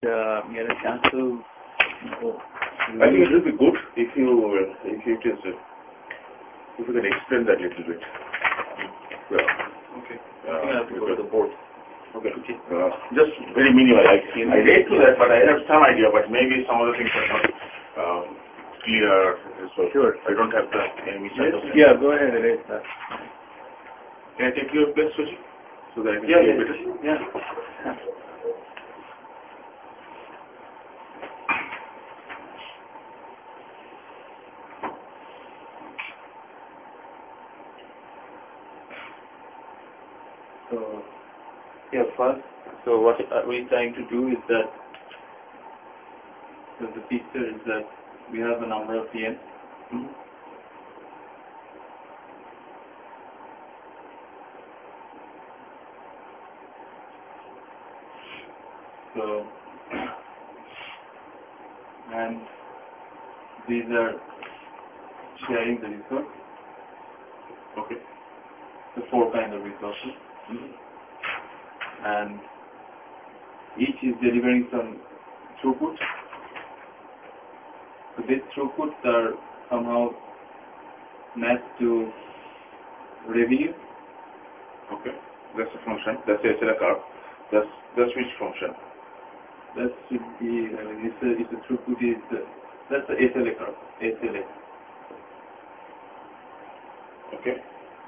get a chance to. I think it will be good if you can explain that a little bit. Okay. I think I have to go to the board. Okay. Just very minimal. I read to that, but I have some idea. But maybe some other things are not clear. So sure. I don't have the misunderstanding. Yeah, go ahead, erase that. Can I take your place, Suji? So that I can see better? Yeah. So, first, so what we're trying to do is that the picture is that we have a number of PN. Mm-hmm. So, and these are sharing the resource. Okay. The 4 kinds of resources. Mm-hmm. And each is delivering some throughput. So these throughputs are somehow matched to revenue. Okay. That's a function. That's the SLA curve. That's which function? That should be, if the throughput is, that's the SLA curve. SLA. Okay.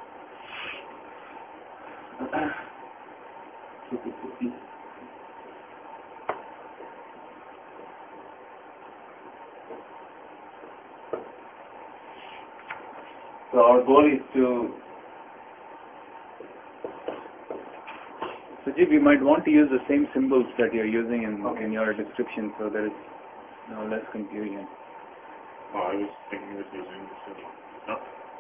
So our goal is to, Sujit, we might want to use the same symbols that you're using in your description, so there is less confusion. Oh, I was thinking of using this symbol. No?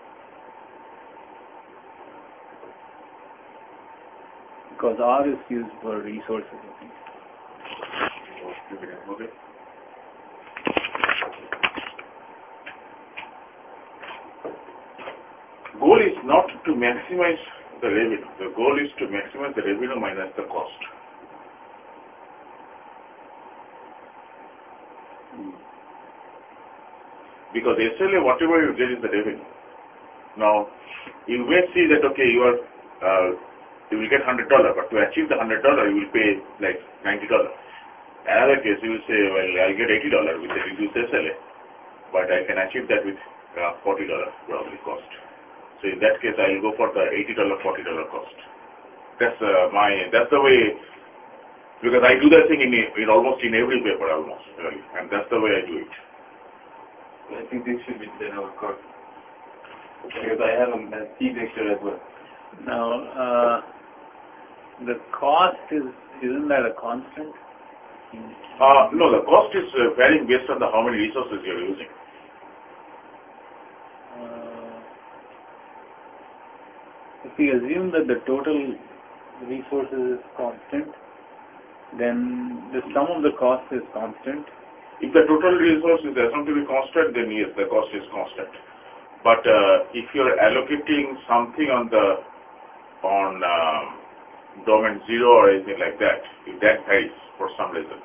Because R is used for resources, I think. Okay. Goal is not to maximize the revenue. The goal is to maximize the revenue minus the cost. Because SLA, whatever you get is the revenue. Now, you may see that, okay, you will get $100, but to achieve the $100, you will pay like $90. Another case, you will say, well, I'll get $80 with a reduced SLA, but I can achieve that with $40 probably cost. So in that case, I will go for the $80, $40 cost. That's the way, because I do that thing in almost in every paper almost, really, and that's the way I do it. I think this should be the our curve. Because I have a T vector as well. Now, the cost isn't that a constant? No, the cost is varying based on how many resources you're using. If we assume that the total resources is constant, then the sum of the cost is constant. If the total resource is assumed to be constant, then yes, the cost is constant. But if you're allocating something on domain 0 or anything like that, if that varies for some reason.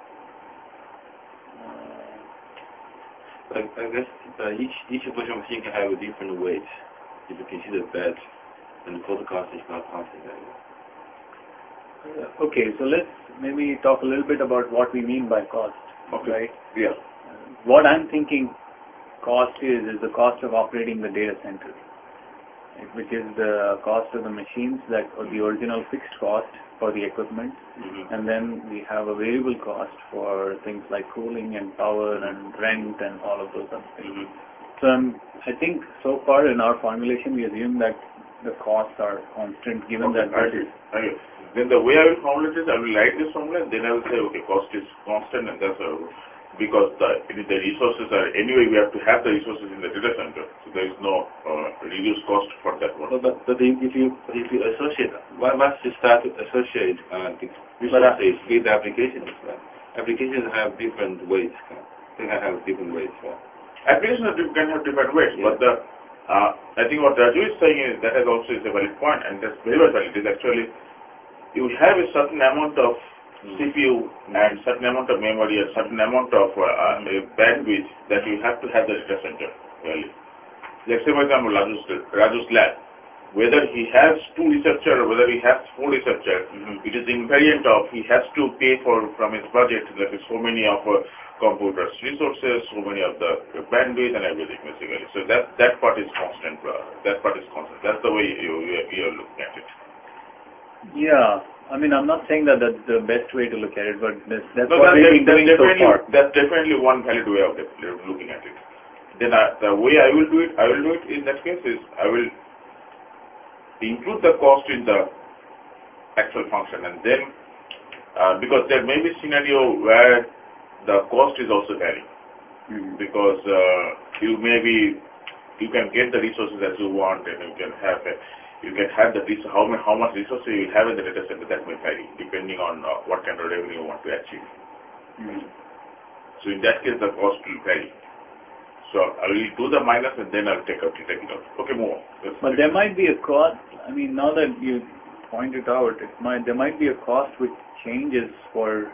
I guess each virtual machine can have a different weight. If you consider that, and the total cost is not constant anymore. Okay, so let's maybe talk a little bit about what we mean by cost. Okay. Right? Yeah. What I'm thinking cost is the cost of operating the data center, which is the cost of the machines or the original fixed cost for the equipment, and then we have a variable cost for things like cooling and power and rent and all of those other things. So I think so far in our formulation we assume that the costs are constant given that. Okay. Then the way I will formulate this, I will write this formula, then I will say, okay, cost is constant, and that's because the resources are, anyway we have to have the resources in the data center, so there is no reduced cost for that one. But if you associate, once you start to associate resources with applications, applications have different weights. They can have different weights. Applications can have different weights, but I think what Raju is saying is that also is a valid point, and that's very much valid. Is actually you have a certain amount of CPU and certain amount of memory or certain amount of bandwidth that you have to have the data center value. Let's say, for example, Raju's lab. Whether he has 2 researchers or whether he has 4 researchers, it is invariant of he has to pay for from his budget, that is so many of computers resources, so many of the bandwidth and everything basically. So that part is constant. That part is constant. That's the way you are looking at it. Yeah. I mean, I'm not saying that that's the best way to look at it, but that's No, what we've been doing so far. That's definitely one valid way of looking at it. Then the way I will do it in that case is I will include the cost in the actual function, and then because there may be scenario where the cost is also varying, because you can get the resources as you want, and you can have the how much resources you will have in the data center. That may vary depending on what kind of revenue you want to achieve. So in that case, the cost will vary. So I will do the minus and then I'll take it out. Okay, move on. But there might be a cost. I mean, now that you point it out, there might be a cost which changes for.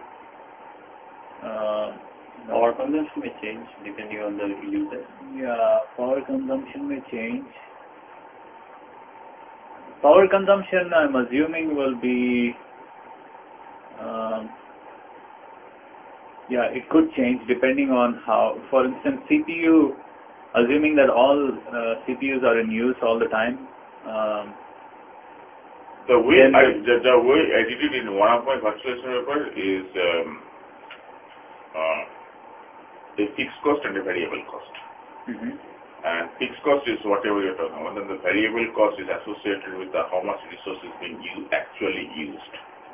Power consumption may change depending on the user. Yeah, power consumption may change. Power consumption, I'm assuming, will be. Yeah, it could change depending on how. For instance, CPU, assuming that all CPUs are in use all the time. The way I did it in one of my virtualization papers is a fixed cost and a variable cost. And fixed cost is whatever you're talking about. Then the variable cost is associated with how much resources being actually used.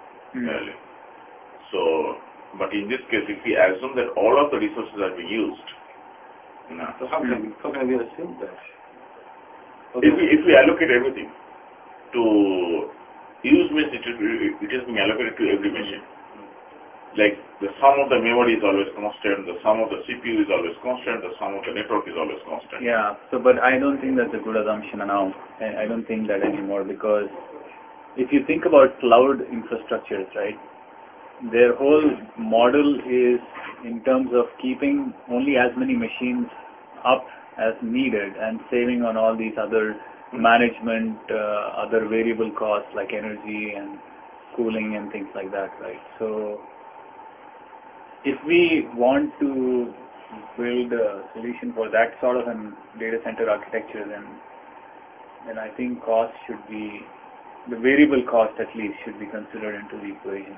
So, but in this case, if we assume that all of the resources are being used, so how can we assume that? Okay. If we allocate everything to use means it is being allocated to every machine. Like the sum of the memory is always constant, the sum of the CPU is always constant, the sum of the network is always constant. Yeah, but I don't think that's a good assumption now. I don't think that anymore, because if you think about cloud infrastructures, right, their whole model is in terms of keeping only as many machines up as needed and saving on all these other management, other variable costs like energy and cooling and things like that, right? So if we want to build a solution for that sort of a data center architecture, then I think cost should be, the variable cost at least should be considered into the equation.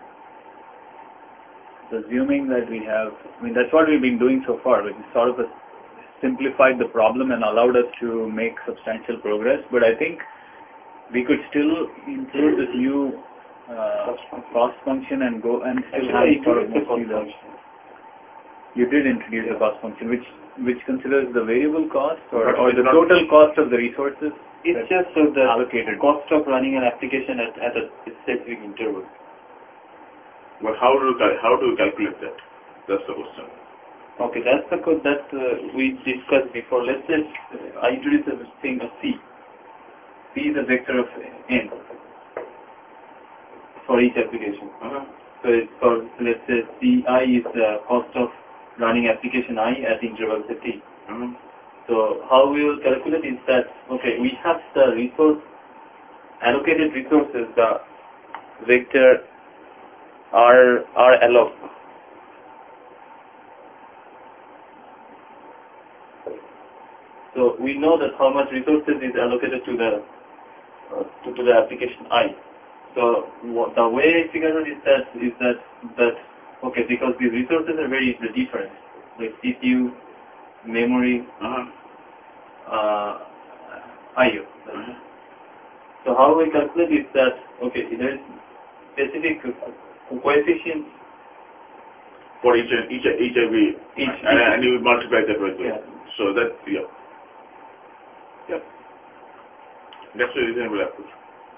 So assuming that we have, I mean, that's what we've been doing so far, which is sort of simplified the problem and allowed us to make substantial progress. But I think we could still include this new cost function and go and still have sort of mostly the. You did introduce a cost function, which considers the variable cost or the total cost of the resources. It's just so the allocated cost of running an application at a specific interval. But how do you calculate that? That's the question. Okay, that's the code that we discussed before. Let's say I introduce a thing of C. C is a vector of n for each application. So it's called, let's say Ci is the cost of running application I at interval t. So how we will calculate is that, okay, we have the allocated resources, the vector R alloc. So we know that how much resources is allocated to the application I. So the way I figure out is that okay, because these resources are very different, like CPU, memory, I/O. So how we calculate is that, okay, there is specific coefficients for each and you multiply that by 2. Yeah. So that that's a reasonable approach.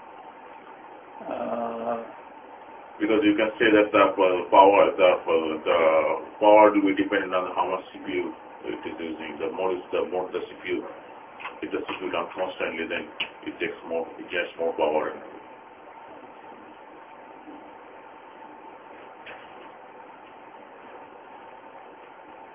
Because you can say that the power will be dependent on how much CPU it is using. The more the CPU. If the CPU runs constantly, then it gets more power.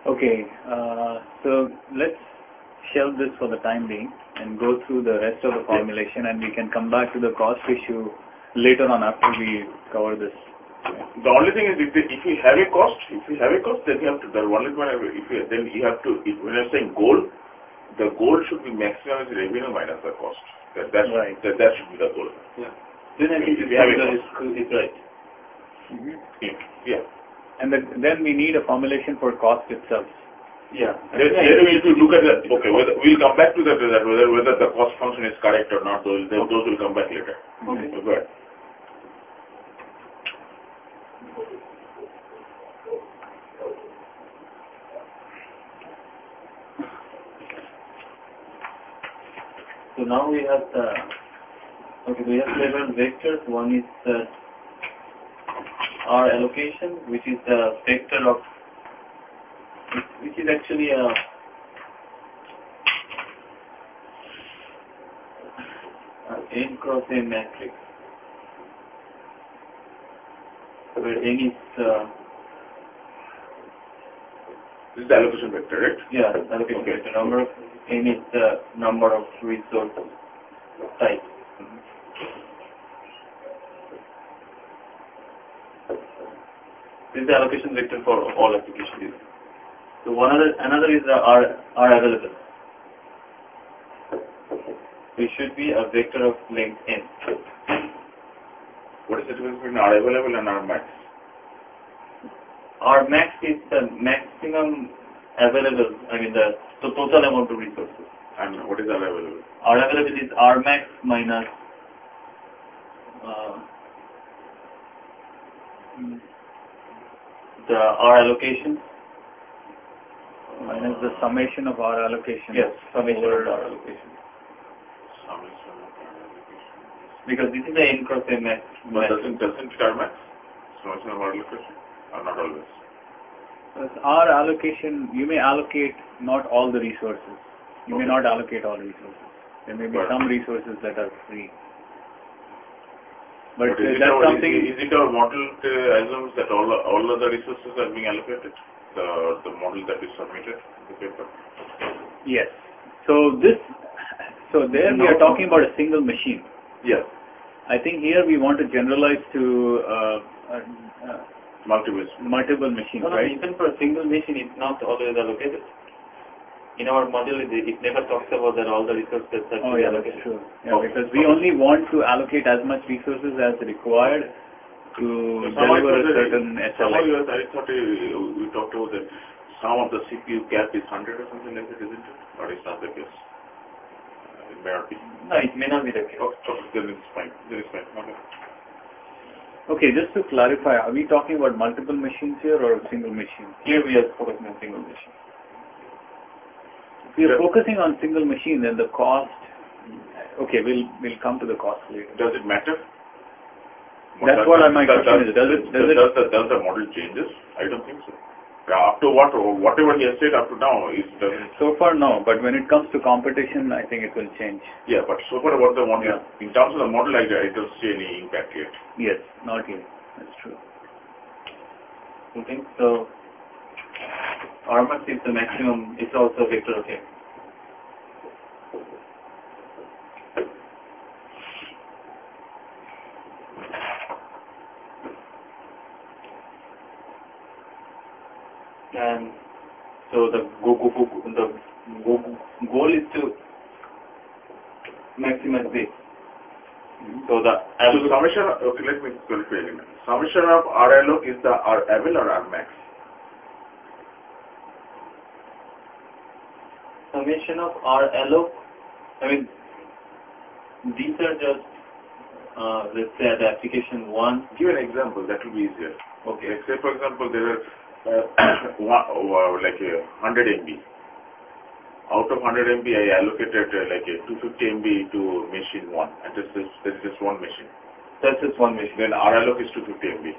Okay, so let's shelve this for the time being and go through the rest of the formulation, and we can come back to the cost issue later on after we cover this. The only thing is if you have a cost, then you have to. The only one then you have to. When you're saying goal, the goal should be maximum revenue minus the cost. That's right. That should be the goal. Yeah. Then I think if you have a cost, it's right. Yeah. And then we need a formulation for cost itself. Yeah. Then we need to look at the we'll come back to that whether the cost function is correct or not. Those will come back later. Okay. Go ahead. So now we have we have several vectors. One is the R allocation, which is the vector of, which is actually a n cross n matrix, where n is This is the allocation vector, right? yeah, allocation vector. Number of n is the number of resource types. This is the allocation vector for all applications. So another is the R available. It should be a vector of length n. What is the difference between R available and R max? R max is the maximum available, the total amount of resources. And what is R available? R available is R max minus the R allocation Minus the summation of our allocation. Yes, summation of R allocation. Summation of R allocation. Because this is the n cross n max. But doesn't it R max? Summation of R allocation? Or not always? Because our allocation, you may allocate not all the resources. You may not allocate all resources. There may be some resources that are free. But is that's something. Is it our model assumes that all of the resources are being allocated? The model that is submitted in the paper. Yes. So there we are talking about a single machine. Yes. I think here we want to generalize to multiple machines, No, right? even for a single machine, it's not always allocated. In our model, it never talks about that all the resources that Oh yeah, that's true. Yeah, because we only want to allocate as much resources as required to deliver a certain SLA. I thought we talked about that some of the CPU cap is 100 or something like that, isn't it? Or it's not the case? It may not be. No, it may not be the case. Then it's fine. Okay. Okay, just to clarify, are we talking about multiple machines here or a single machine? Here we are focusing on single machine. If we are focusing on single machine, then the cost. Okay, we'll come to the cost later. Does it matter? That's what my question is. Does the model changes? I don't think so. After whatever he has said up to now is doesn't. So far, no. But when it comes to competition, I think it will change. Yeah, but so far about the model, in terms of the model, I don't see any impact yet. Yes, not yet. That's true. Okay, so R max is the maximum. It's also vector of n. And so the goal is to maximize this. So summation. Okay, let me clarify again. Summation of R alloc is the R avail or R max? Summation of R alloc. These are just let's say at application 1. Give an example. That will be easier. Okay. Like say for example there are like 100 MB. Out of 100 MB, I allocated like 250 MB to machine 1, and that is just one machine. That's just one machine. Then R alloc is 250 MB.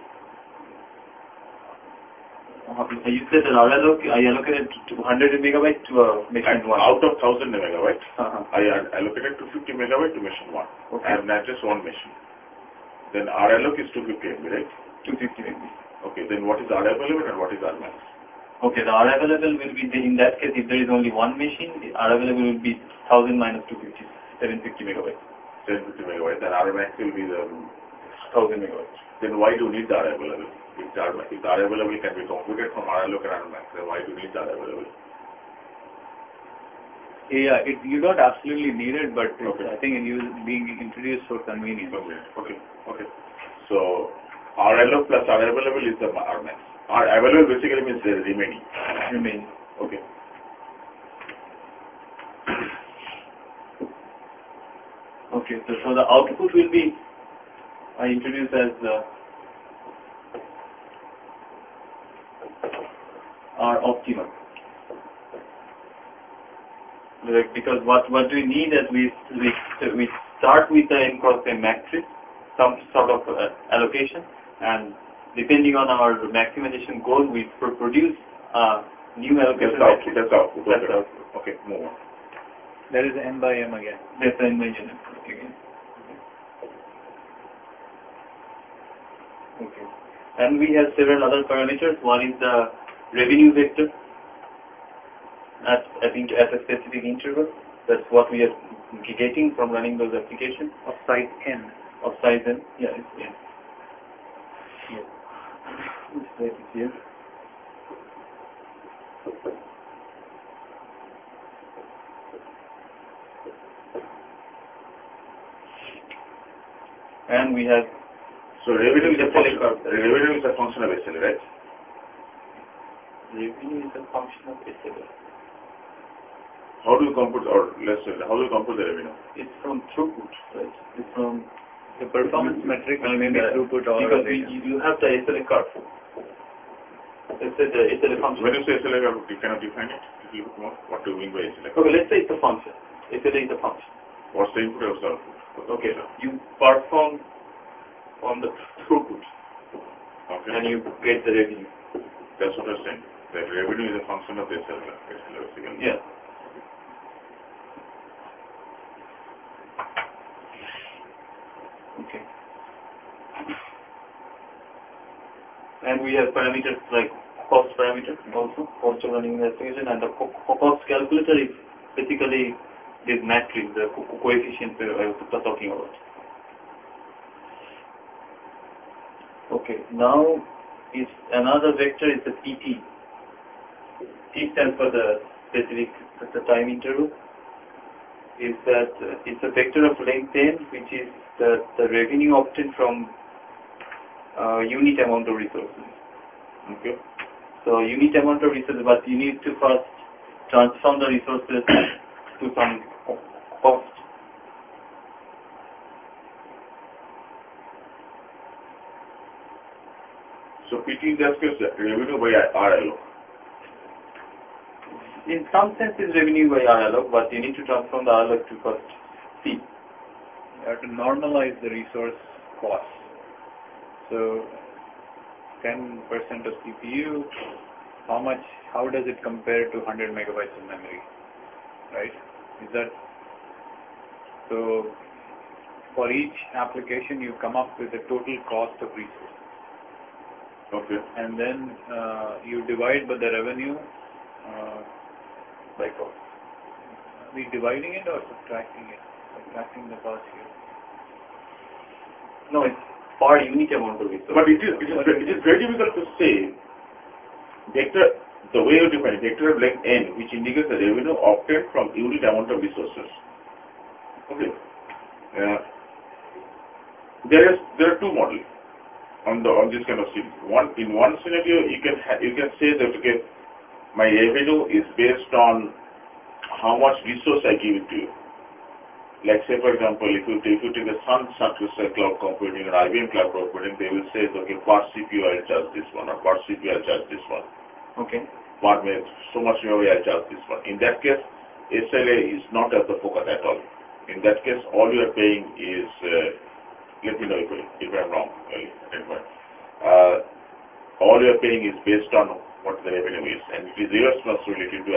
You said that R alloc, I allocated 100 megabytes to a machine 1. Out of 1000 megabytes, Uh-huh. I allocated 250 megabytes to machine 1. Okay. And not just one machine. Then R alloc is 250 MB, right? 250 MB. Okay, then what is R available and what is R max? Okay, the R available will be, in that case, if there is only one machine, the R available will be 1000 minus 250, 750 megabytes. 750 megabytes, and R max will be the 1000 megabytes. Then why do you need the R available? If the R available can be computed from R alloc and R max, then why do you need the R available? Yeah, you don't absolutely need it, but Okay. I think it is being introduced for convenience. Okay. So R alloc plus R available is the R max. R available basically means the remaining. Remaining. Okay. Okay, so the output will be, I introduce as R optimal. Like, because what do we need is we start with the n cross n matrix, some sort of allocation, and depending on our maximization goal, we produce new allocation matrix. That's output. That's output. Okay, move on. That is n by m again. That's n by n again. Okay. And we have several other parameters. One is the revenue vector at a specific interval. That's what we are getting from running those applications. Of size n. Of size n. Yeah, it's n. Yes. Let's write it here. And we have So revenue is a SLA curve. revenue is a function of SLA, right? Revenue is a function of SLA. How do you compute, or let's say, how do you compute the revenue? It's from throughput, right? It's from The performance metric will maybe throughput or because later. you have the SLA curve. Let's say the SLA function. When you say SLA, you cannot define it. A little bit more. What do you mean by SLA? Okay, let's say it's a function. SLA is a function. What's the input or output? Okay, you perform on the throughput Okay. and you get the revenue. That's what I'm saying. The revenue is a function of the SLA basically. Yeah. Okay. And we have parameters like cost parameter also, cost of running investigation, and the cost calculator is basically this matrix, the coefficient I was talking about. Okay, now is another vector is the PT. T stands for the specific the time interval. Is that it's a vector of length n, which is the revenue obtained from unit amount of resources. Okay. So unit amount of resources, but you need to first transform the resources to some cost. So PT in that case, revenue by R alloc. In some sense, it's revenue by R alloc, but you need to transform the R alloc to first C. You have to normalize the resource cost. So 10% of CPU, how does it compare to 100 megabytes of memory? Right? Is that so? For each application, you come up with the total cost of resource, Okay. and then you divide by the revenue by cost. Are we dividing it or subtracting it? Subtracting the cost here. No, it's per unit amount of resource. But it is very difficult to say vector, the way you define vector of length n, which indicates the revenue obtained from unit amount of resources. Okay. There are two models on this kind of thing. In one scenario, you can say that okay, my revenue is based on how much resource I give it to you. Like say for example, if you take the Sun cloud computing or IBM cloud computing, they will say okay, per CPU I'll charge this one, or per CPU I'll charge this one. Okay. Per minute, so much memory I'll charge this one. In that case, SLA is not at the focus at all. In that case, all you are paying is let me know if I'm wrong. All you are paying is based on what the revenue is, and it is your responsibility to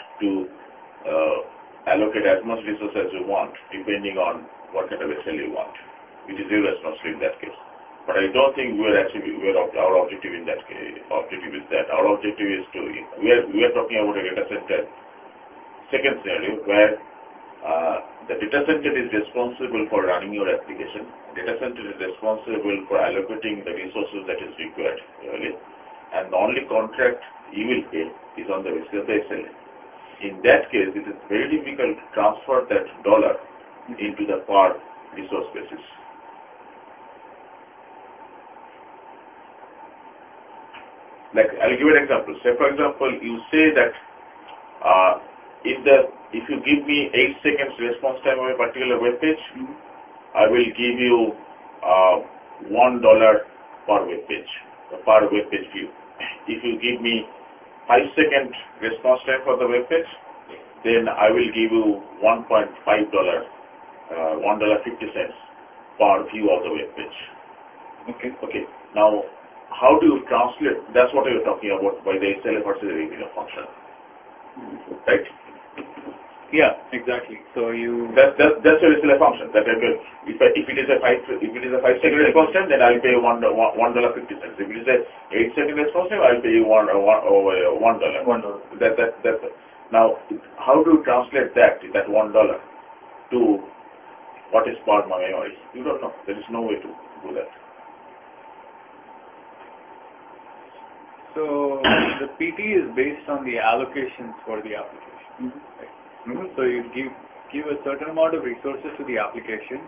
allocate as much resource as you want, depending on what kind of SLA you want. It is your responsibility in that case. But I don't think our objective in that case, objective is that. Our objective is to, we are talking about a data center, second scenario, where the data center is responsible for running your application. Data center is responsible for allocating the resources that is required, really. And the only contract you will pay is on the basis of the SLA. In that case, it is very difficult to transfer that dollar into the per resource basis. Like, I'll give an example. Say, for example, you say that if you give me 8 seconds response time on a particular web page, I will give you $1 per web page, per web page view. If you give me 5-second response time for the web page, then I will give you $1.50 per view of the web page. Okay. Now, how do you translate? That's what you're talking about by the SLA versus the revenue function, right? Yeah, exactly. So that's your SLA function. That if it is a 5-second response time, then I'll pay $1.50. If it is a 8-second response time, I'll pay you $1. That's now. How do you translate that $1 to what is per memory? You don't know. There is no way to do that. So the PT is based on the allocations for the application. Right? So you give a certain amount of resources to the application.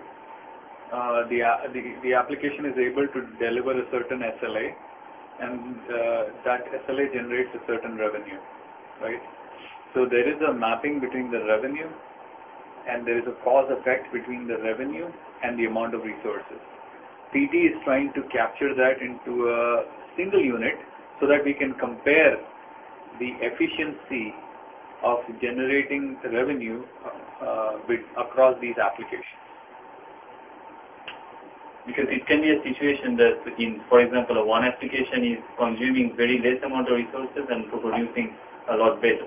The application is able to deliver a certain SLA, and that SLA generates a certain revenue, right? So there is a mapping between the revenue, and there is a cause effect between the revenue and the amount of resources. PT is trying to capture that into a single unit, so that we can compare the efficiency of generating revenue across these applications. Because it can be a situation that, for example, one application is consuming very less amount of resources and producing a lot better.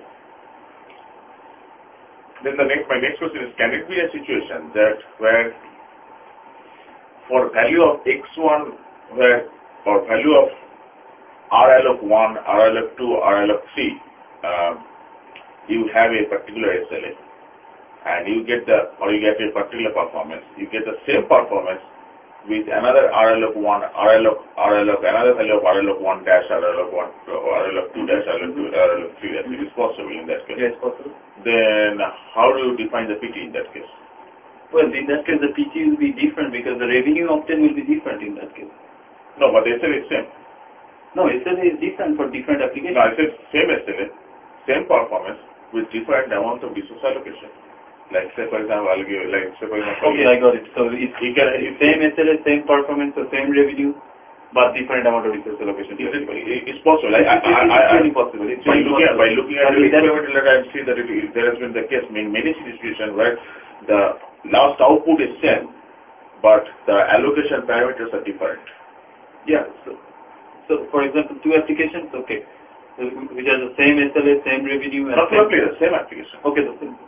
Then my next question is, can it be a situation that where for value of x1, or value of RLOC 1, RLOC 2, RLOC 3, you have a particular SLA, and you get a particular performance. You get the same performance with another RLOC 1, another value of RLOC 1 dash, RLOC 1, RLOC 2 dash, RLOC 3 dash. It is possible in that case. Yes, possible. Then how do you define the PT in that case? Well, in that case, the PT will be different because the revenue obtained will be different in that case. No, but the SLA is same. No, SLA is different for different applications. No, I said same SLA, same performance with different amounts of resource allocation. Like, say for example, Okay, I got it. So it's same SLA, same performance, so same revenue, but different amount of resource allocation. It's possible. It's really possible. By looking at the experimental data, I see that there has been the case in many situations where the last output is same, but the allocation parameters are different. Yeah. So, for example, two applications, okay, which are the same SLA, same revenue. Not roughly the same application. Okay,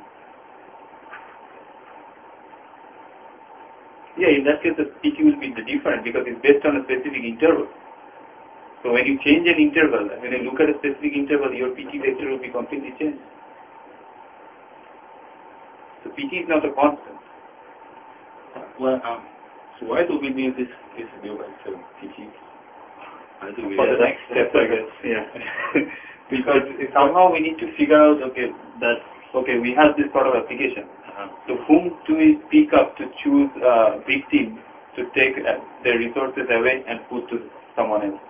yeah, in that case, the PT will be different because it's based on a specific interval. So when you change an interval, when you look at a specific interval, your PT vector will be completely changed. So PT is not a constant. Well, so why do we need this new vector PT? For the next step, I guess. Yeah. Because somehow we need to figure out, we have this sort of application. So whom do we pick up to choose a victim to take their resources away and put to someone else?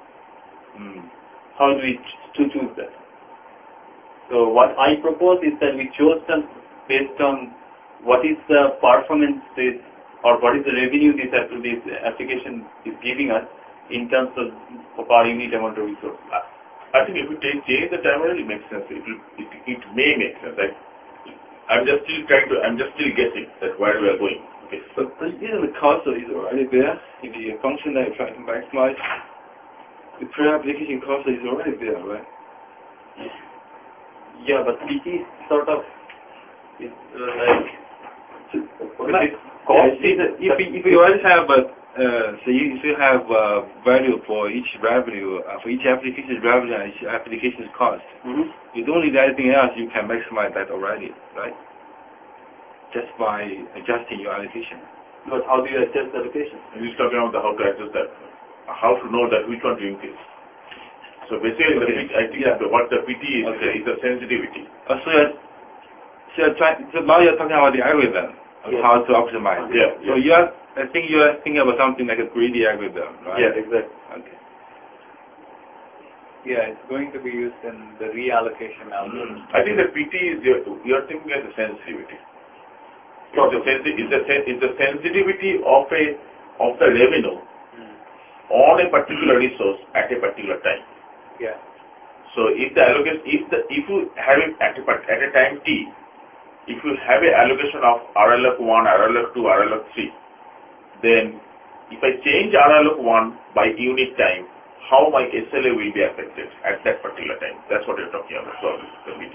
How do we choose that? So what I propose is that we chose them based on what is the performance or what is the revenue this application is giving us in terms of per unit amount of resource. I think if you change the terminology, it makes sense. It may make sense. I'm just still guessing that where we are going. Okay. But even the cursor is already there in the function that you're trying to maximize. The pre-application cursor is already there, right? Yeah, but PT is sort of like If you always have if you have value for each revenue, for each application's revenue and each application's cost, you don't need anything else. You can maximize that already, right? Just by adjusting your allocation. But how do you adjust the allocation? He's talking about how to adjust that, how to know that which one to increase. So basically, I think what the PT is is the sensitivity. So now you're talking about the algorithm, how to optimize. So I think you are thinking about something like a greedy algorithm, right? Yeah, exactly. Okay. Yeah, it's going to be used in the reallocation algorithm. I think the PT is you're thinking as a sensitivity. It's the sensitivity of the revenue on a particular resource at a particular time. Yeah. So if the allocation, if you have it at a time t, if you have a allocation of RLF 1, RLF 2, RLF 3, then if I change RLF 1 by unit time, how my SLA will be affected at that particular time? That's what you're talking about. So the PT.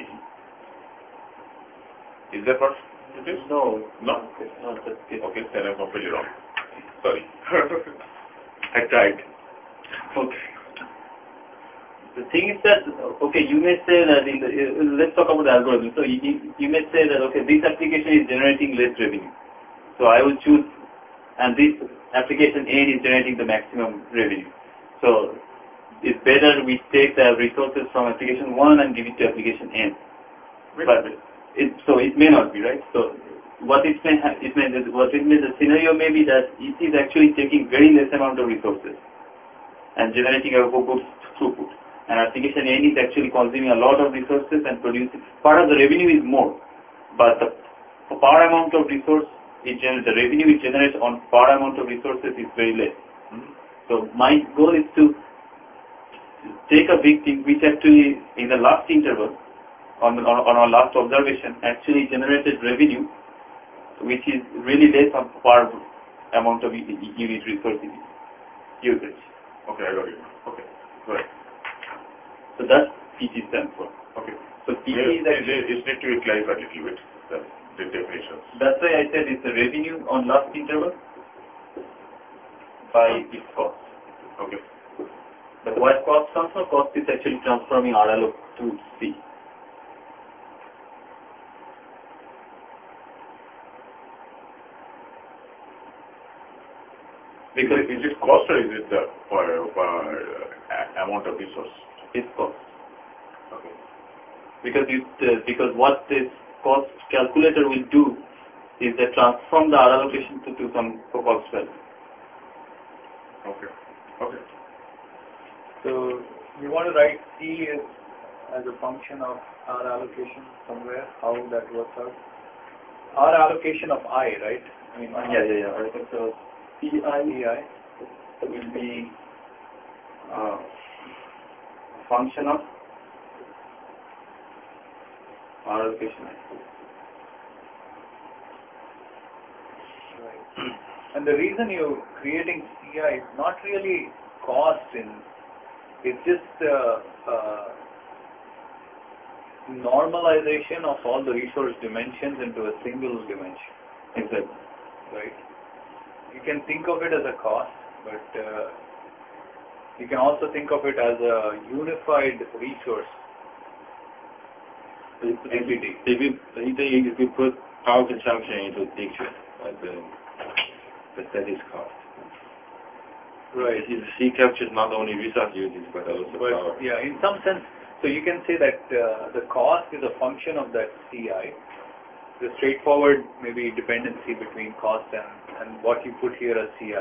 Is that what it is? No. No? No, that's it. Okay, then I'm completely wrong. Sorry. I tried. Okay. The thing is that, you may say that let's talk about the algorithm. So you may say that, this application is generating less revenue. So I will choose, and this application N is generating the maximum revenue. So it's better we take the resources from application 1 and give it to application N. But it may not be, right? So the scenario may be that it is actually taking very less amount of resources and generating a good throughput. And application N is actually consuming a lot of resources and producing, part of the revenue is more, but the per amount of resource, the revenue it generates on per amount of resources is very less. So my goal is to take a big thing which actually in the last interval, on our last observation, actually generated revenue which is really less on per amount of unit resource usage. Okay, I got it. Okay, right. So that's PT stands for. Okay. So PT is actually... It needs to be clarified a little bit, the definitions. That's why I said it's the revenue on last interval by its cost. Okay. But what cost comes from? Cost is actually transforming RLO to C. Because is it cost or is it the amount of resource? It's cost. Okay. Because what this cost calculator will do is that transform the R allocation to some cost value. Okay. Okay. So you want to write C as a function of R allocation somewhere, how that works out? R allocation of I, right? I mean, Yeah. So CI will be function of R allocation. Right. And the reason you're creating CI is not really cost it's just normalization of all the resource dimensions into a single dimension. Exactly. Right? You can think of it as a cost, but you can also think of it as a unified resource. entity. If you put power consumption into the picture, that is cost. Right. C captures not only resource usage but also power. Yeah, in some sense, so you can say that the cost is a function of that CI. The straightforward maybe dependency between cost and what you put here as CI.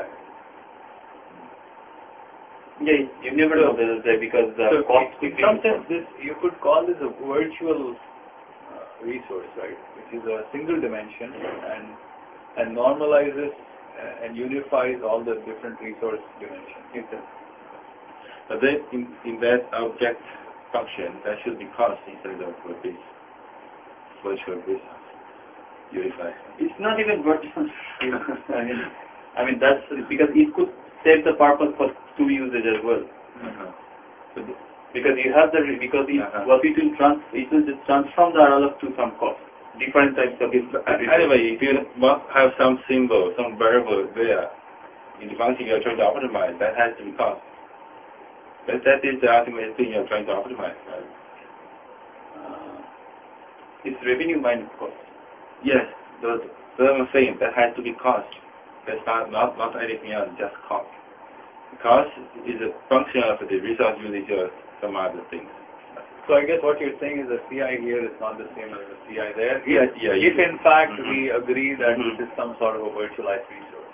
Yeah, you never know because the cost in some sense you could call this a virtual resource, right? Which is a single dimension and normalizes and unifies all the different resource dimensions. But then in that object function, that should be cost instead of this virtual resource. Unify. It's not even virtual. I mean that's because it could serve the purpose for two usage as well. So because you have what it will just transform the RLF to some cost. different types of anyway, if you must have some symbol, some variable there in the function you're trying to optimize, that has to be cost. That is the ultimate thing you're trying to optimize, right? It's revenue minus cost. Yes, that's what I'm saying. That has to be cost. That's not anything else, just cost. Cost is a function of the resource usage or some other things. So I guess what you're saying is the CI here is not the same as the CI there. Yeah, If in fact we agree that this is some sort of a virtualized resource.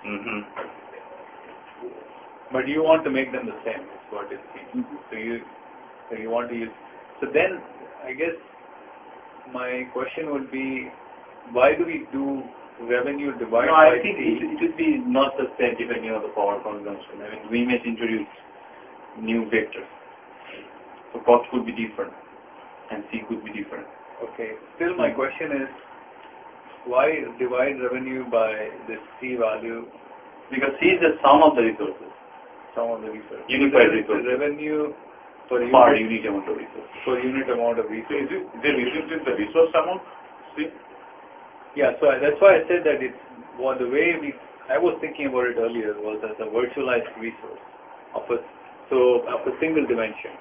But you want to make them the same, is what it seems. So you want to use. So then, I guess my question would be, why do we do revenue divided by I think it would be not the same depending on the power consumption. I mean, we may introduce new vectors. So cost could be different and C could be different. Okay. Still my question is, why divide revenue by this C value? Because C is the sum of the resources. Sum of the resources. Unified resources. The revenue per unit amount of resources. Per unit amount of resources. Isn't it the resource amount? See? Yeah, so that's why I said that it's the way I was thinking about it earlier was as a virtualized resource of a single dimension.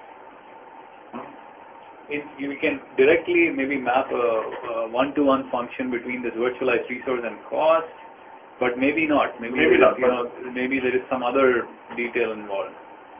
You can directly maybe map a one-to-one function between this virtualized resource and cost, but maybe not. Maybe not. Maybe there is some other detail involved.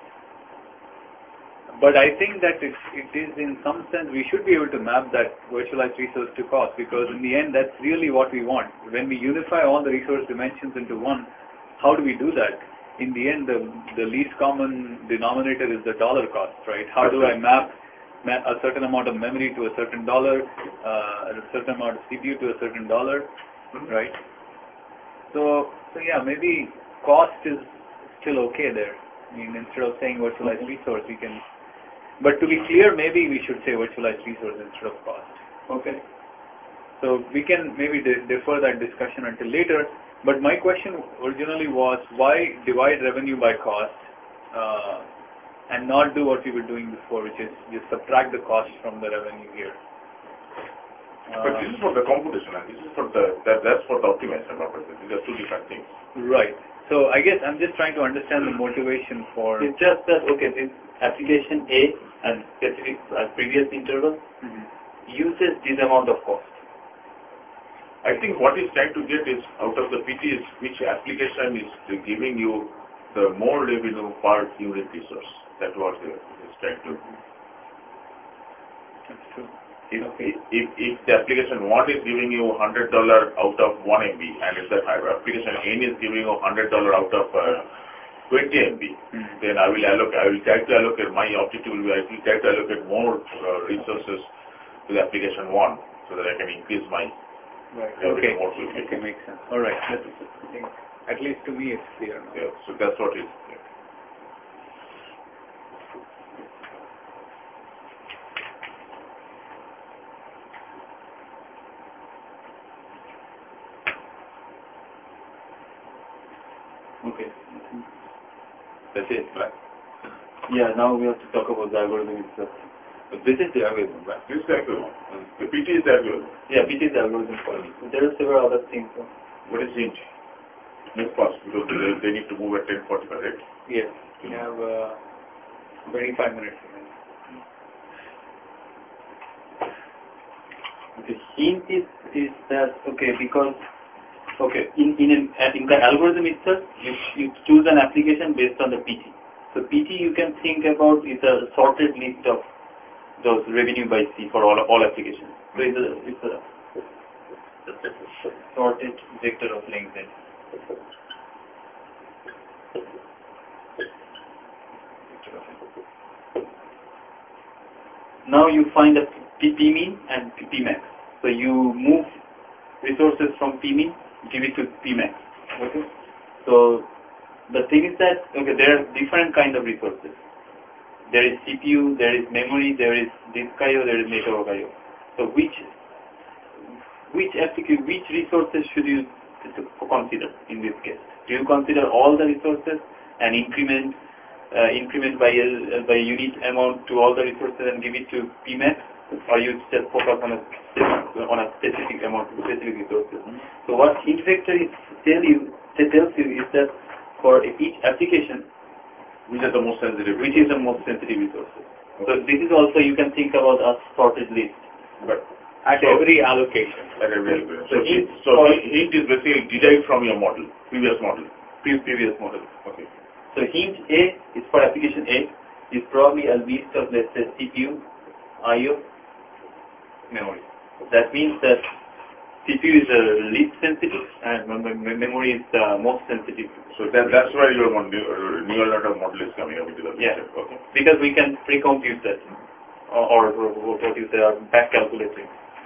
But I think that it is in some sense we should be able to map that virtualized resource to cost, because in the end that's really what we want. When we unify all the resource dimensions into one, how do we do that? In the end, the least common denominator is the dollar cost, right? How do I map a certain amount of memory to a certain dollar, a certain amount of CPU to a certain dollar, right? So yeah, maybe cost is still okay there. I mean, instead of saying virtualized resource, we can. But to be clear, maybe we should say virtualized resource instead of cost. Okay. So we can maybe defer that discussion until later. But my question originally was, why divide revenue by cost and not do what we were doing before, which is just subtract the cost from the revenue here. But this is for the computation, and this is for that's for the optimization purpose. These are two different things. Right. So I guess I'm just trying to understand the motivation for. It's just that this application A and specific previous interval uses this amount of cost. I think what he's trying to get is out of the PT is which application is giving you the more revenue per unit resource. That's what he's trying to. That's true. If the application 1 is giving you $100 out of 1 MB, and if the application N is giving you $100 out of 20 MB, then I will try to allocate, my objective will be I will try to allocate more resources to the application 1 so that I can increase my Okay. more quickly. Okay, makes sense. All right. I think, at least to me it's clear now. Yeah, so that's what it is. Okay. That's it, right? Yeah, now we have to talk about the algorithm itself. But this is the algorithm, right? This is the algorithm. The PT is the algorithm. Yeah, PT is the algorithm for me. There are several other things. What is hint? Move fast, because they need to move at 10:45, right? Yes. We have 25 minutes. Okay, hint is that because in the algorithm itself you choose an application based on the PT. So PT you can think about is a sorted list of those revenue by C for all applications. So it's a sorted vector of length n. Now you find a Pmin and Pmax. So you move resources from Pmin, give it to Pmax. Okay. So the thing is that there are different kind of resources. There is CPU, there is memory, there is disk I/O, there is network I/O. So which resources should you consider in this case? Do you consider all the resources and increment by unit amount to all the resources and give it to Pmax, or you just focus on a specific amount, specific resources. So what hint vector tells you is that for each application, which is the most sensitive resources. Okay. So this is also, you can think about a sorted list. But at every allocation. So hint is basically derived from your model, previous model. Okay. So hint A is for application A is probably a list of, let's say, CPU, I/O, memory. That means that CPU is least sensitive and memory is the most sensitive. So that's why your neural network model is coming up into the picture. Yeah. Okay. Because we can pre-compute that or what you say, or back calculating.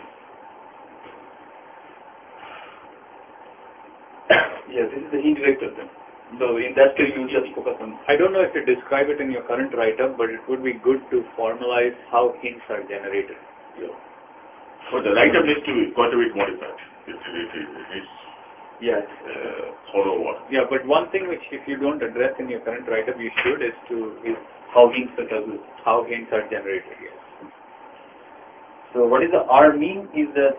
Yeah, this is the hint vector then. So in that case, you just focus on. I don't know if you describe it in your current write-up, but it would be good to formalize how hints are generated. Yeah. But the write-up needs to be quite a bit modified. It needs thorough work. Yeah, but one thing which if you don't address in your current write-up, you should is how hints are calculated. How hints are generated. Yes. So what is the R mean is that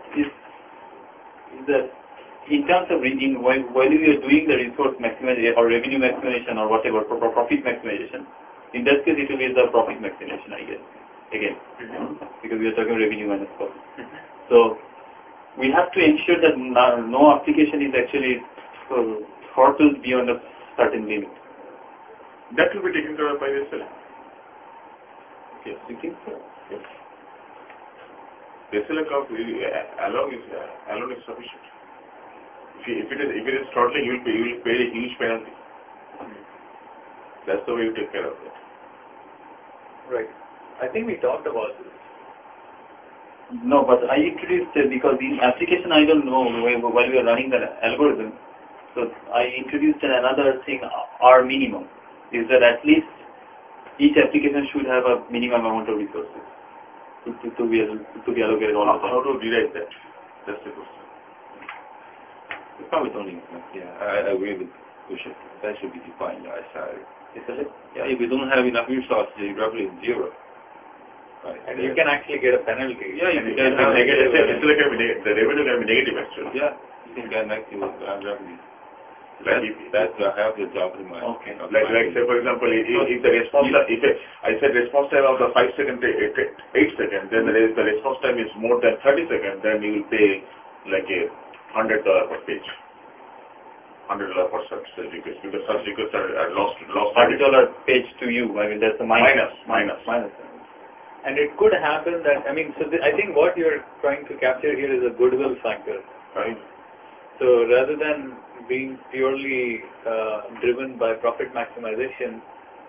in terms of while you are doing the resource maximization or revenue maximization or whatever, profit maximization, in that case it will be the profit maximization, I guess, again, because we are talking revenue minus cost. So we have to ensure that no application is actually throttled beyond a certain limit. That will be taken care of by the SLA. Yes, you think so? Yes. The SLA curve alone is sufficient. If it is throttling, you will pay a huge penalty. That's the way you take care of it. Right. I think we talked about this. No, but I introduced because in application I don't know while we are running the algorithm. So I introduced another thing, R minimum, is that at least each application should have a minimum amount of resources to be allocated all the time. How to derive that? That's the question. We probably don't need that. Yeah, I agree with Bishop. That should be defined outside. Yeah, if we don't have enough resources, you're roughly zero. Right. And you can actually get a penalty. Yeah, you can have negative. The revenue can be negative actually. Yeah, you can get negative revenue. That's how to optimize. Okay. Like say for example, if the response I said response time of the 5 second 8 seconds, then the response time is more than 30 seconds, then you will pay like a $100 per page. $100 per such request, because such requests are lost. $100 page to you. I mean that's the minus. And it could happen that I think what you're trying to capture here is a goodwill factor, right? So rather than being purely driven by profit maximization,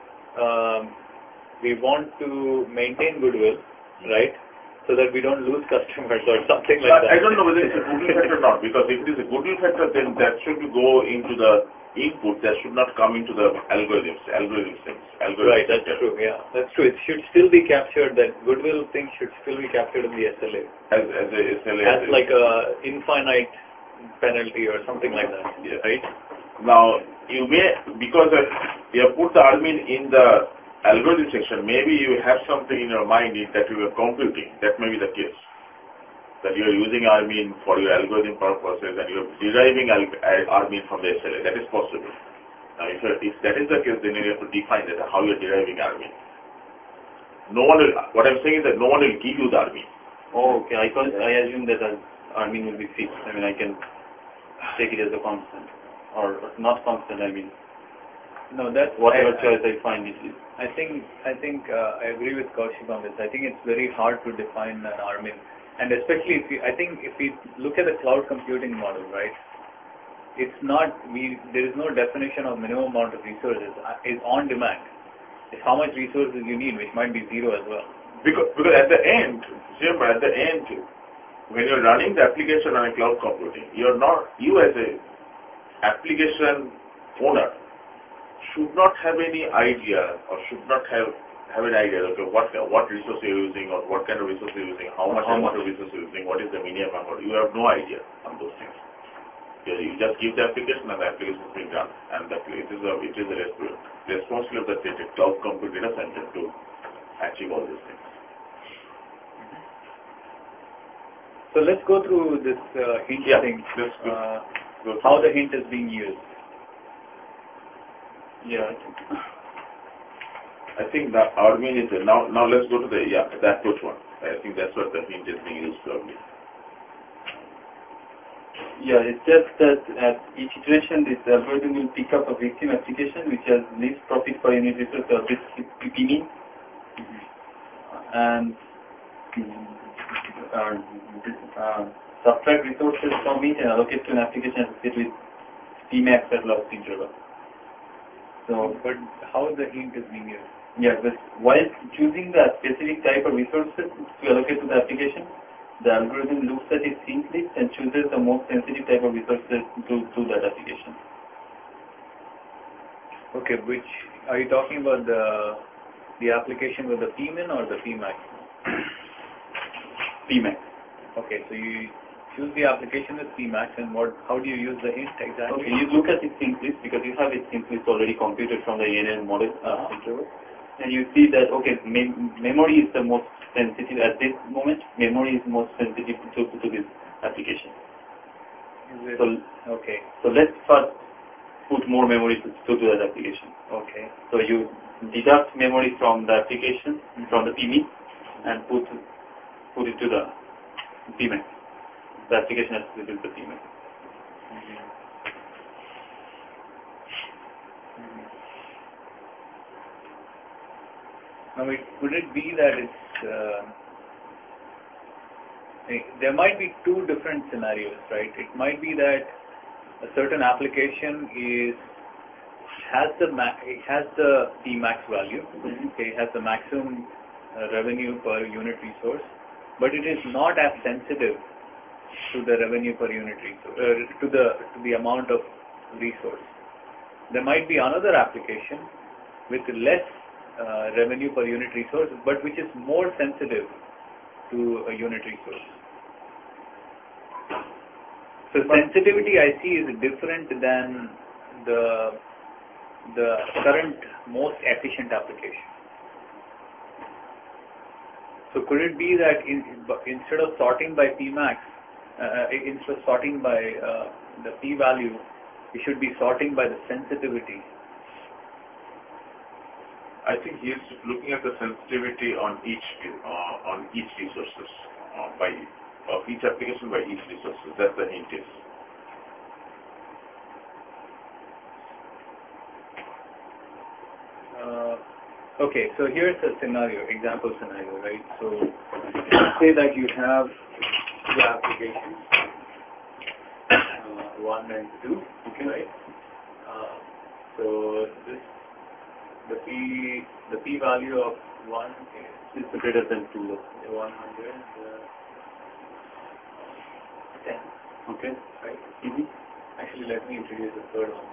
we want to maintain goodwill, right? So that we don't lose customers or something like that. I don't know whether it's a goodwill factor or not, because if it is a goodwill factor, then that should go into the input, that should not come into the algorithms. Right, that's true, yeah. That's true. It should still be captured, that goodwill thing should still be captured in the SLA. As a SLA. As like a infinite penalty or something like that, yeah. Right? Now, you may, because you have put the admin in the algorithm section, maybe you have something in your mind that you are computing. That may be the case. That you are using Armin for your algorithm purposes and you are deriving Armin from the SLA. That is possible. Now, if that is the case, then you have to define that how you are deriving Armin. What I'm saying is that no one will give you the Armin. Oh, okay. I assume that Armin will be fixed. I can take it as a constant. Or not constant, No, that's whatever choice I find it is. I think I agree with Kaushik on this. I think it's very hard to define an Armin, and especially if we look at the cloud computing model, right? It's not there is no definition of minimum amount of resources. It's on demand. It's how much resources you need, which might be zero as well. Because at the end, when you're running the application on a cloud computing, you as a application owner should not have any idea or should not have an idea, okay, what resource you're using or what kind of resource you're using, how much amount of resource you're using, what is the minimum amount. You have no idea on those things. You just give the application and the application is being done. And it is the responsibility of the cloud computing data center to achieve all these things. So let's go through this hint thing. Let's go how the hint is being used. Yeah. I think that our main is now let's go to the that approach one. I think that's what the hint is being used probably. Yeah, it's just that at each iteration this algorithm will pick up a victim application which has least profit per unit resource or this PMIN and subtract resources from it and allocate to an application associated with Pmax at last interval. So, but how the hint is being used? Yeah, but while choosing the specific type of resources to allocate to the application, the algorithm looks at its hint list and chooses the most sensitive type of resources to that application. Okay, which are you talking about the application with the PMIN or the Pmax? Pmax. Okay, so you choose the application with Pmax, and how do you use the hint exactly? Okay, you look at its hint list because you have its hint list already computed from the ANN model interval, and you see that okay, memory is the most sensitive at this moment. Memory is most sensitive to this application. Is it? Okay. So let's first put more memory to that application. Okay. So you deduct memory from the application, from the PMIN, and put it to the Pmax. The application has to do the Pmax. Now, could it be that there might be two different scenarios, right? It might be that a certain application has the Pmax value, okay, has the maximum revenue per unit resource, but it is not as sensitive to the revenue per unit resource, to the amount of resource. There might be another application with less revenue per unit resource, but which is more sensitive to a unit resource. So sensitivity I see is different than the current most efficient application. So could it be that instead of sorting by Pmax, instead of sorting by the p-value, we should be sorting by the sensitivity? I think he is looking at the sensitivity on each resources of each application by each resources. That's the hint is. Okay, so here's a scenario, example scenario, right? So say that you have two applications, 1 and 2, okay, right? So the p value of 1 is greater than 2. 110. Okay. Right? Actually, let me introduce the third one.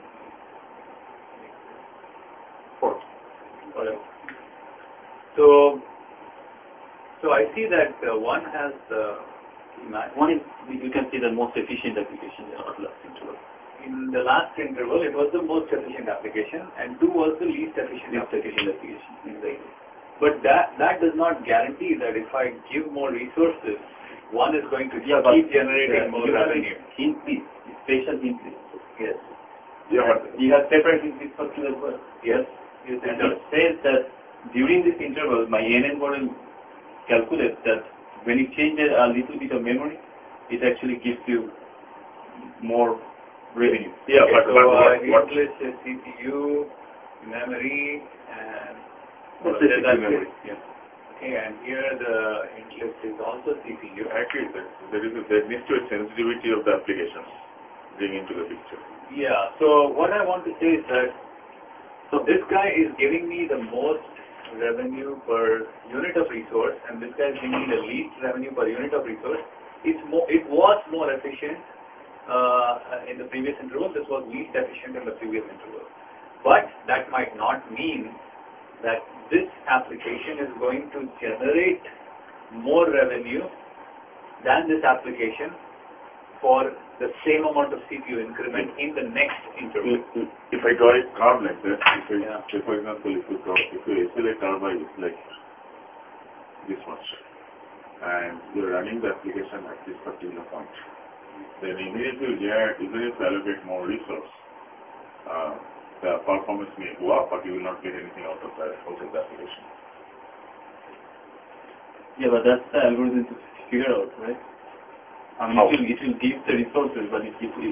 4. Whatever. So I see that one has the Pmax. One is, you can see the most efficient application in our last interval. In the last interval, it was the most efficient application, and 2 was the least efficient application. Exactly. But that does not guarantee that if I give more resources, one is going to keep generating more revenue. Hint list, special hint list. Yes. Yeah, but You have separate hint list for 2 as well. Yes. And it says that during this interval, my ANN model calculates that when you change a little bit of memory, it actually gives you more revenue. Yeah, okay, but hint list is CPU, memory, and memory. Yeah. Okay, and here the hint list is also CPU. Actually, there needs to be sensitivity of the applications bring into the picture. Yeah. So what I want to say is that this guy is giving me the most revenue per unit of resource, and this guy is giving me the least revenue per unit of resource. It was more efficient in the previous interval. This was least efficient in the previous interval. But that might not mean that this application is going to generate more revenue than this application for the same amount of CPU increment in the next interval. If I draw a curve like that, say for example, if you estimate curve by like this much, and you're running the application at this particular point, then immediately even if you allocate more resource, the performance may go up, but you will not get anything out of the application. Yeah, but that's the algorithm to figure out, right? I mean, it will give the resources, but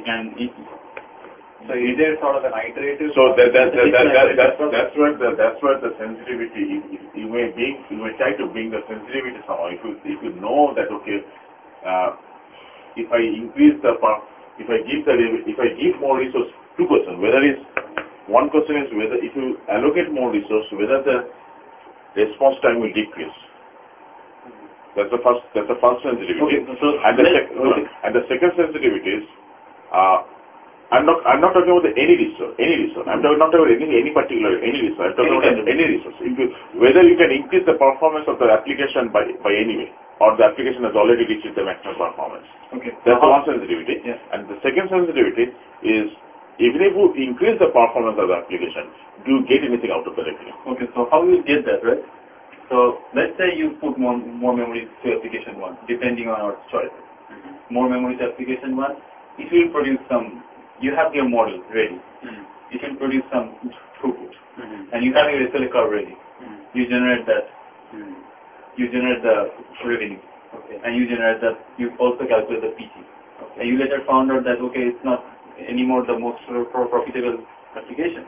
so is there sort of an iterative? So that's where the sensitivity. You may try to bring the sensitivity somehow. If you know that okay, if I increase if I give more resource, two questions. One question is whether if you allocate more resource, whether the response time will decrease. That's the first sensitivity. Okay, and the second sensitivity is. I'm not talking about any resource. I'm not talking about any particular resource. I'm talking about any resource. Whether you can increase the performance of the application by any way, or the application has already reached the maximum performance. Okay. That's the one sensitivity. Yeah. And the second sensitivity is even if you increase the performance of the application, do you get anything out of the revenue? Okay. So how will you get that, right? So let's say you put more memory to application 1, depending on our choice. More memory to application 1, it will produce some. You have your model ready. It will produce some throughput, and you have your SLA curve ready. You generate that. You generate the revenue, and you generate that. You also calculate the PT, and you later found out that okay, it's not anymore the most profitable application.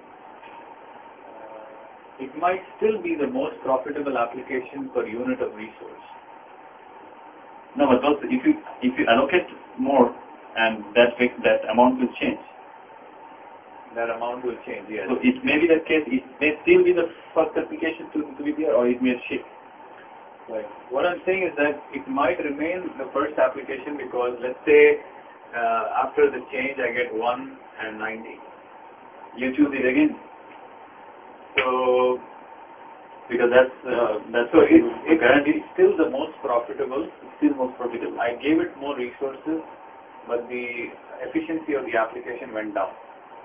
It might still be the most profitable application per unit of resource. No, but also if you allocate more, and that amount will change. That amount will change, yes. So it may be the case, it may still be the first application to be there, or it may shift. Right. What I'm saying is that it might remain the first application because let's say after the change I get 1 and 90. You choose it again. So because that's so it guaranteed still the most profitable. It's still most profitable. I gave it more resources, but the efficiency of the application went down.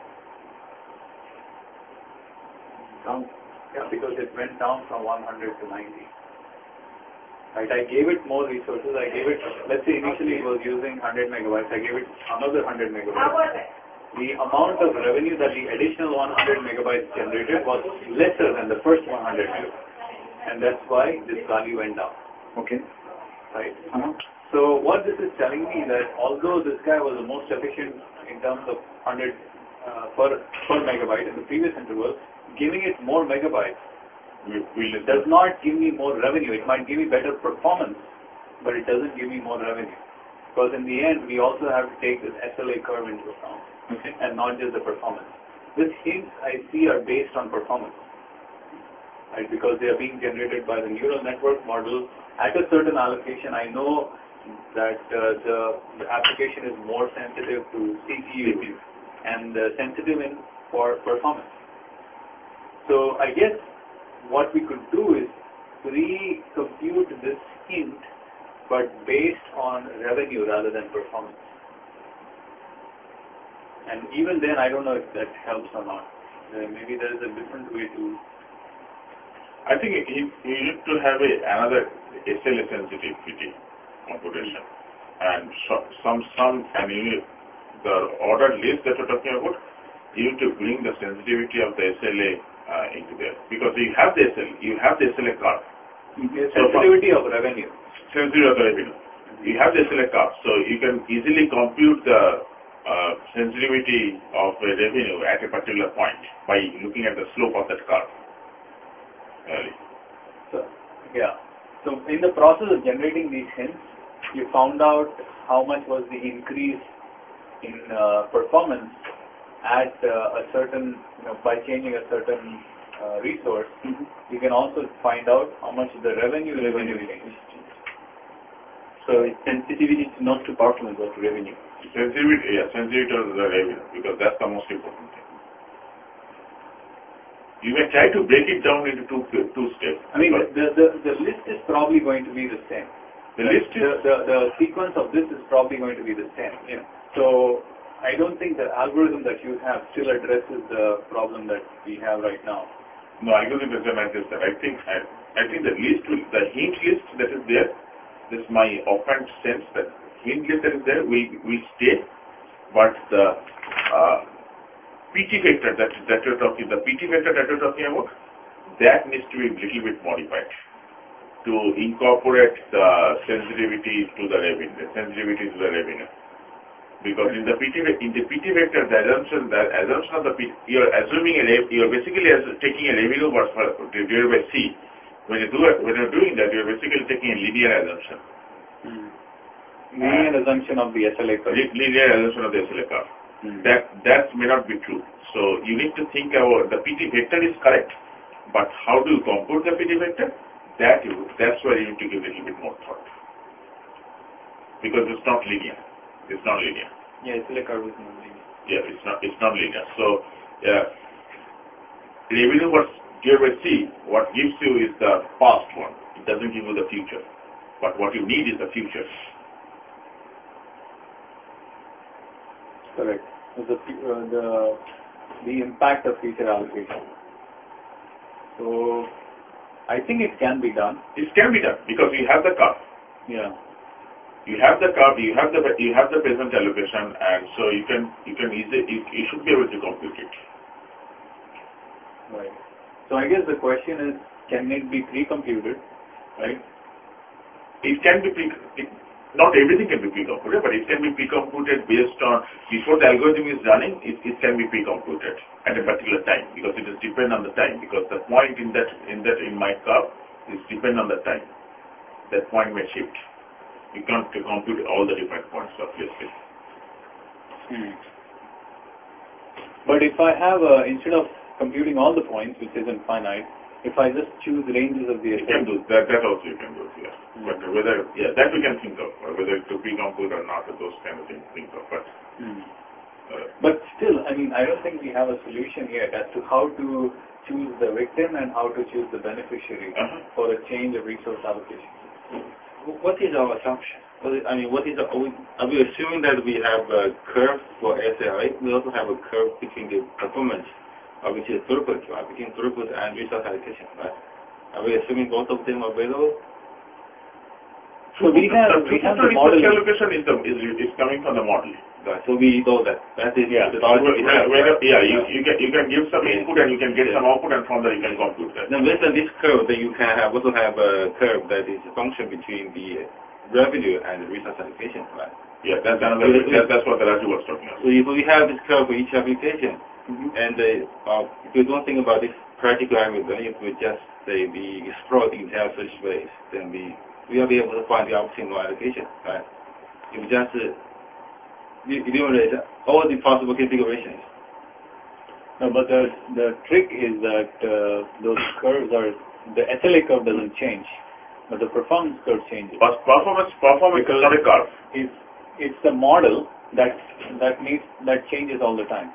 Yeah, because it went down from 100 to 90. Right, I gave it more resources. I gave it, let's say initially it was using 100 megabytes. I gave it another 100 megabytes. The amount of revenue that the additional 100 megabytes generated was lesser than the first 100 megabytes. And that's why this value went down. Okay. Right? So what this is telling me that although this guy was the most efficient in terms of 100 per megabyte in the previous interval, giving it more megabytes does not give me more revenue. It might give me better performance, but it doesn't give me more revenue. Because in the end, we also have to take this SLA curve into account, and not just the performance. These hints I see are based on performance, right? Because they are being generated by the neural network model at a certain allocation. I know that the application is more sensitive to CPU and sensitive for performance. So I guess what we could do is recompute this hint, but based on revenue rather than performance. And even then, I don't know if that helps or not. Maybe there is a different way to. I think you need to have another SLA sensitivity computation, and the ordered list that you're talking about, you need to bring the sensitivity of the SLA into there, because you have the SLA curve. Sensitivity of revenue. Sensitivity of the revenue. You have the SLA curve, so you can easily compute the sensitivity of a revenue at a particular point by looking at the slope of that curve. So, yeah. So in the process of generating these hints, you found out how much was the increase in performance at a certain, by changing a certain resource. You can also find out how much the revenue changed. So it's sensitivity not to performance but to revenue. Sensitivity of the revenue, because that's the most important thing. You may try to break it down into two steps. I mean, the list is probably going to be the same. The sequence of this is probably going to be the same. Yeah. So I don't think the algorithm that you have still addresses the problem that we have right now. No, algorithm doesn't address that. I think the hint list that is there this is my offhand sense that wind lifter is there, will stay, but the PT factor that you're talking, the PT factor that you're talking about, that needs to be a little bit modified to incorporate the sensitivity to the revenue. Because in the PT vector, the assumption of the PT, you're basically taking a revenue divided by C. When you're doing that, you're basically taking a linear assumption. Linear assumption of the SLA curve. Linear assumption of the SLA curve. That may not be true. So you need to think about the PT vector is correct, but how do you compute the PT vector? That's where you need to give a little bit more thought. Because it's not linear. Yeah, SLA curve is not linear. Yeah, it's not linear. So revenue was divided by C. What gives you is the past one. It doesn't give you the future. But what you need is the future. Correct. The impact of future allocation. So I think it can be done. It can be done because you have the curve. Yeah. You have the curve. You have the present allocation, and so you should be able to compute it. Right. So I guess the question is, can it be pre-computed? Right. It can be not everything can be pre-computed, but it can be pre-computed based on before the algorithm is running. It can be pre-computed at a particular time because it is depend on the time. Because the point in my curve is depend on the time. That point may shift. You can't compute all the different points, obviously. But if I have instead of computing all the points, which isn't finite, if I just choose ranges of the SLA, you can do that. That also you can do, yeah. But that we can think of, whether to pre-compute or not, those kind of things think of. But still, I mean, I don't think we have a solution yet as to how to choose the victim and how to choose the beneficiary for a change of resource allocation. What is our assumption? I mean, are we assuming that we have a curve for SLA? We also have a curve between the performance, which is throughput, right? Between throughput and resource allocation, right? Are we assuming both of them are available? So we have the model. Allocation is coming from the model. Right. So we know that is the knowledge we have. You can give some input and you can get some output, and from there you can compute that. Then based on this curve, then you can also have a curve that is a function between the revenue and the resource allocation, right? Yeah, that's what the Raju was talking about. So if we have this curve for each application, and if we don't think about this practical algorithm, if we just say we explore the entire search space, then we will be able to find the optimal allocation, right? If we just enumerate all the possible configurations. No, but the trick is that those curves the SLA curve doesn't change, but the performance curve changes. Performance is not a curve. It's the model that changes all the time.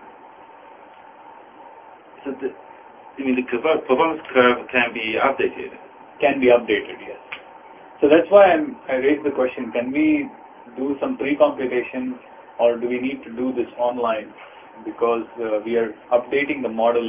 So the performance curve can be updated. Can be updated, yes. So that's why I raised the question: can we do some pre-computation, or do we need to do this online? Because we are updating the model.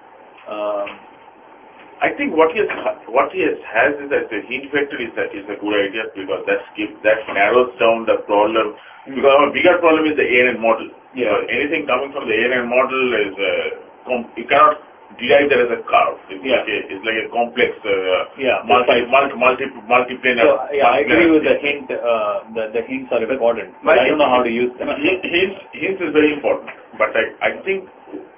I think what he has is that the hint factor is a good idea because that narrows down the problem. Because our bigger problem is the ANN model. Yeah. So anything coming from the ANN model is you cannot derive that as a curve. It's like a complex multiplanar. So, I agree with the hint. The hints are important. But I don't know how to use them. Hints is very important. But I think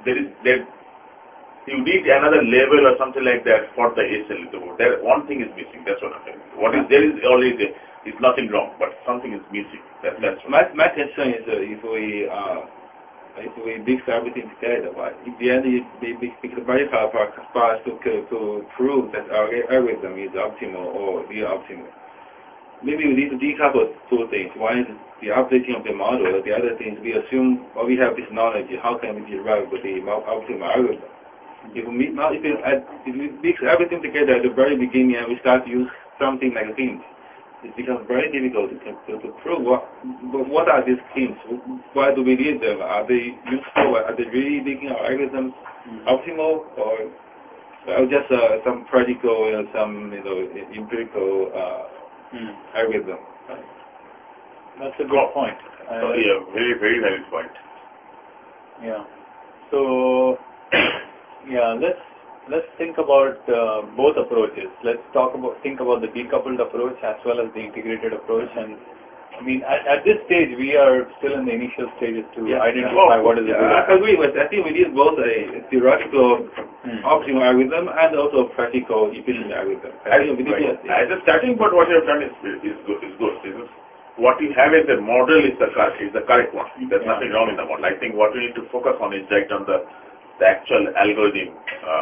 you need another level or something like that for the SLA. That one thing is missing. That's what I'm saying. There is always there. It's nothing wrong, but something is missing. That's my concern is if we mix everything together, right? In the end, it becomes very hard for us to prove that our algorithm is optimal or near optimal. Maybe we need to decouple two things. One is the updating of the model. The other thing is we assume we have this knowledge. How can we derive the optimal algorithm? If we mix everything together at the very beginning and we start to use something like a hint, it becomes very difficult to prove what are these hints. Why do we need them? Are they useful? Are they really making our algorithms optimal, or just some practical, some empirical algorithm. That's a good point. Yeah, very, very valid point. Yeah. So, yeah, let's think about both approaches. Let's think about the decoupled approach as well as the integrated approach. And I mean, at this stage, we are still in the initial stages to identify what is the good. I agree with. I think we need both a theoretical optimal algorithm and also a practical efficient algorithm. As a starting point, what you have done is good. What you have as a model is the correct one. There's nothing wrong in the model. I think what we need to focus on is right on the actual algorithm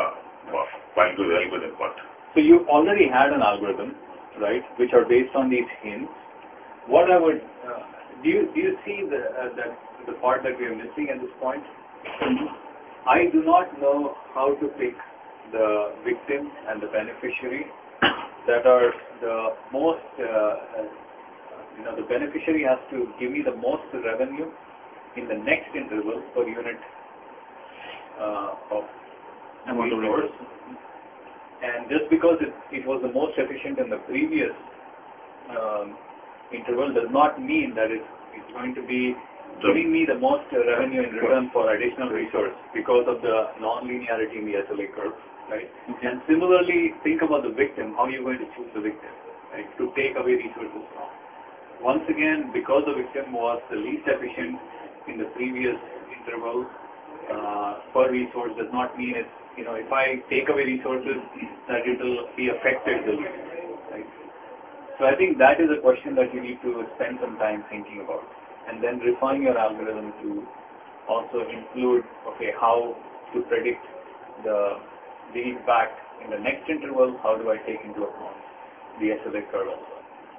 part. So you already had an algorithm, right, which are based on these hints. What I would do you see the part that we are missing at this point? I do not know how to pick the victim and the beneficiary that are the most. The beneficiary has to give me the most revenue in the next interval per unit of resource. And just because it was the most efficient in the previous interval does not mean that it's going to be giving me the most revenue in return for additional resource because of the non-linearity in the SLA curve, right? Okay. And similarly, think about the victim. How are you going to choose the victim, right, to take away resources from? Once again, because the victim was the least efficient in the previous interval per resource does not mean it's, if I take away resources, that it will be affected the least, right? So I think that is a question that you need to spend some time thinking about, and then refine your algorithm to also include, how to predict the impact in the next interval. How do I take into account the SLA curve as well?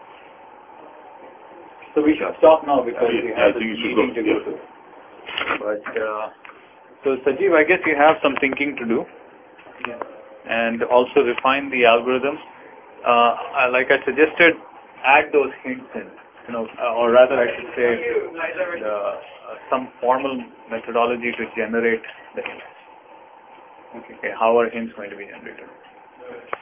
So we should stop now because we have the meeting to go to. But so Sajeev, I guess you have some thinking to do, and also refine the algorithm. Like I suggested, add those hints in, or rather I should say some formal methodology to generate the hints. Okay, how are hints going to be generated?